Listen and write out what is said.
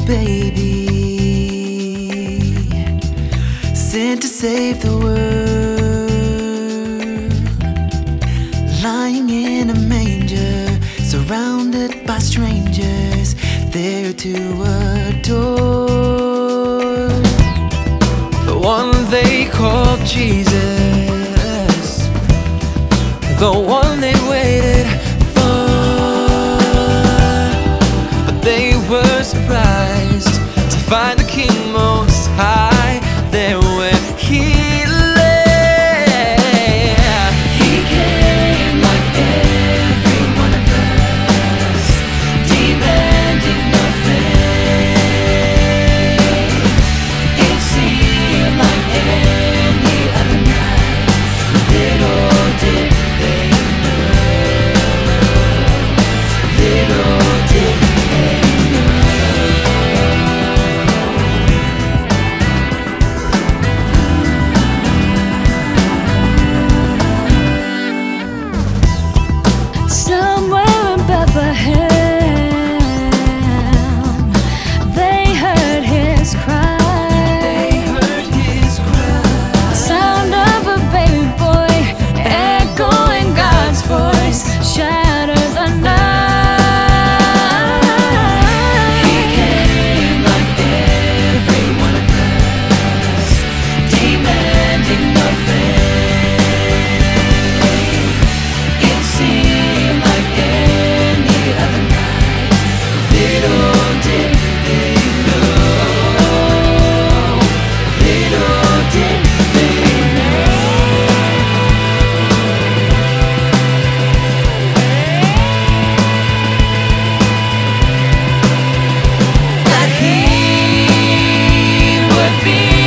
baby sent to save the world, lying in a manger, surrounded by strangers there to adore the one they called Jesus, the one they waited for. But they were surprised to find the King Most High there where he lay. He came like every one of us, demanding nothing. It seemed like any other night. Little did they know, little did they know. Somewhere in Bethlehem, they heard his cry. Sound of a baby boy echoing God's voice shattered the night. He came like every one of us, demanding nothing. It seemed like any other night. Little did they know, little did they know. That he would be